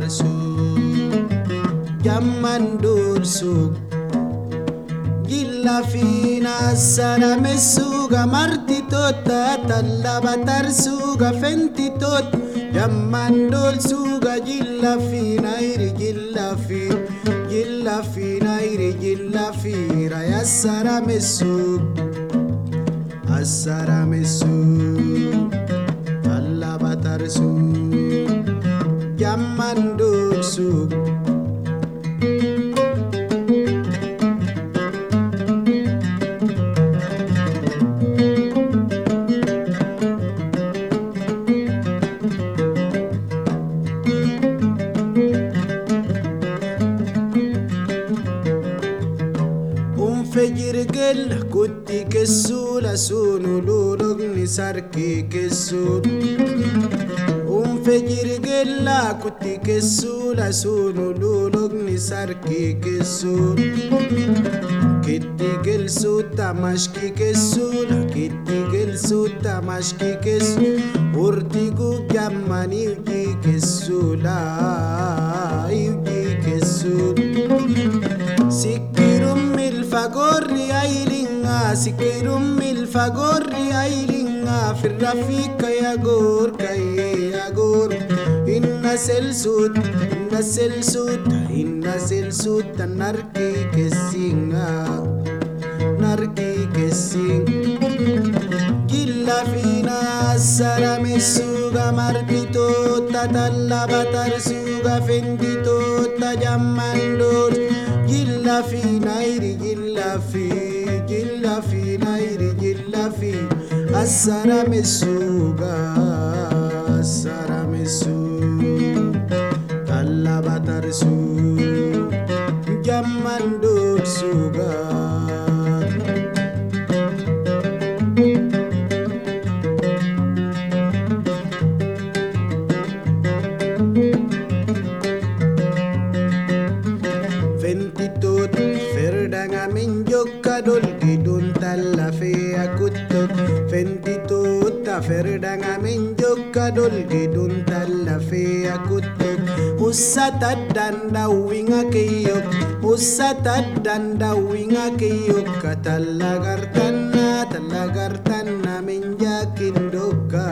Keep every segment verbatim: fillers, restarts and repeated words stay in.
batarsu jamman dursu gilla fina sana mesuga marti tota talla batarsuga fenti tot jamman dursuga gilla fina iri gilla fi gilla fina iri gilla fira yassara mesug asara mesug talla batarsu jamman dursu fejirgel kutti kessula sunu lulugni sarki kessul un fejirgella kutti kessula sunu lulugni sarki kessul kitti gel sutta mashki kessul kitti gel sutta mashki kessul urtigu jammani uji kessula uji kessul sikirum mil fagorri ailinga sikirum mil fagorri ailinga firrafika ya gor kai ya gor inna selsut inna selsut inna selsut narki kesinga narki kesing gilla fina sarame suga martito tatalla batar suga fendito tajamandor gilla fina iri gilla fi gilla fina iri gilla fi asarame suga asarame su talla batar su jamandor suga Ventitot ferdanga minjokka dolgi dun talla fe akuttot Ventitot ta ferdanga minjokka dolgi dun talla fe akuttot Usata danda winga kiyok Usata danda winga kiyok Katalla gartanna talla gartanna minjakin dokka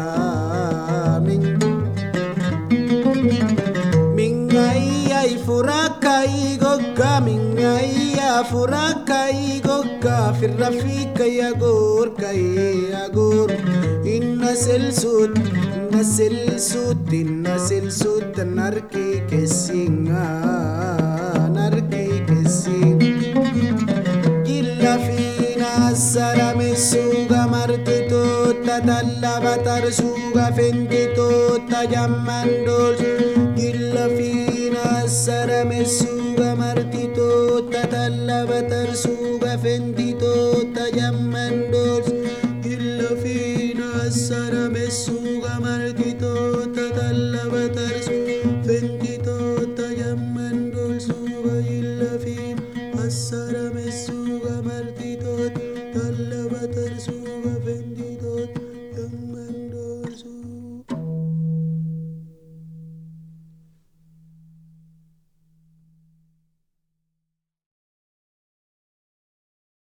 Mingai furakai gogga mingai furakai gogga firrafika ya gor kai ya gor inna selsut inna selsut inna selsut narki kesinga narki kesing gilla fina sarame suga martito tatalla batar suga fendito tajamandol gilla fina sarame suga martito tatalla batar suga fendito tajamandol gilla fina sarame suga martito tatalla batar suga fendito tajamandol suga gilla fina sarame suga martito